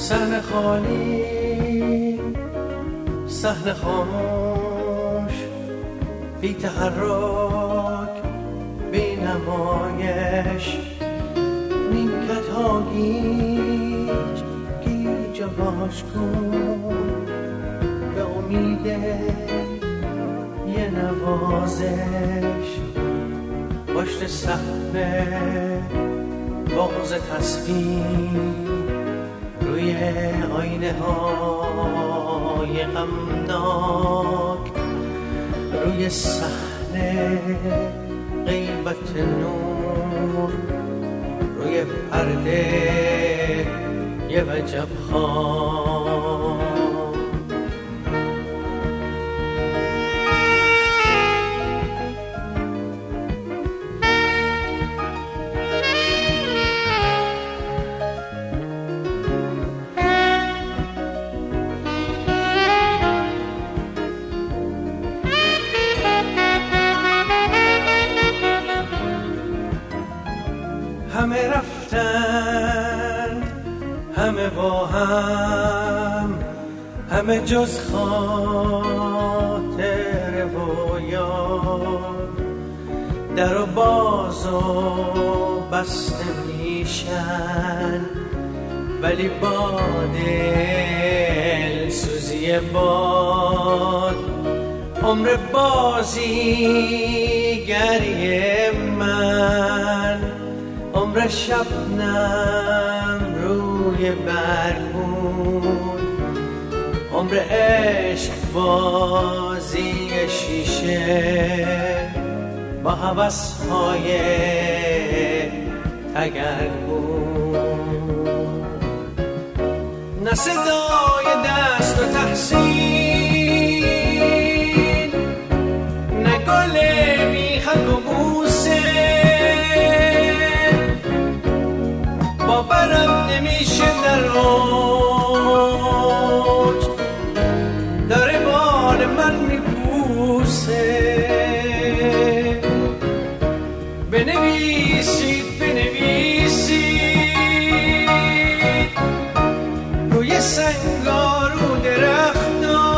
صحن خالی، صحن خاموش، بی تحرک، بی نمایش، نیمکت ها گیج گیج باش کن به امید یه نوازش. پشت صحنه باز تصویر روی آینه های غمناک، روی صحنه غیبت نور، روی پرده یه وجب خواب. همه رفتن، همه با هم، همه جز خاطر و یاد. در و باز و بسته میشن ولی با دل سوزی باد. عمر بازیگری من، عمر شبنم روی برگون، عمر عشق بازی شیشه با هوس‌های تگرگون. نه صدای دست و تحسین، نه گل میخک و بوسه، باورم نمیشه در اوج داره بال من میبوسه. بنویسید بنویسید روی سنگارو درختا،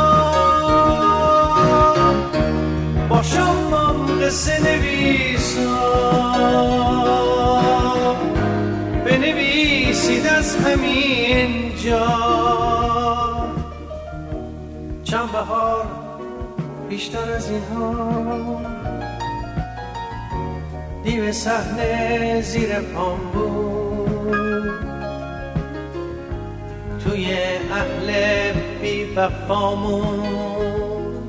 با شما قصه نویسا. بنویسید از همین جا چند بهار بیشتر از اینها. دیو صحنه زیر پام بود، توی اهل بی وفامون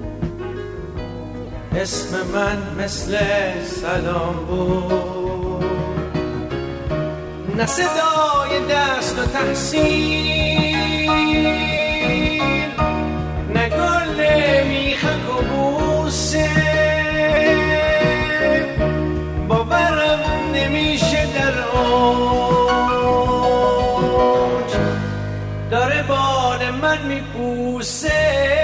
اسم من مثل سلام بود. نه صدای دست و تحسین، نه گل میخک و بوسه، باورم نمیشه در اوج داره بال من میپوسه.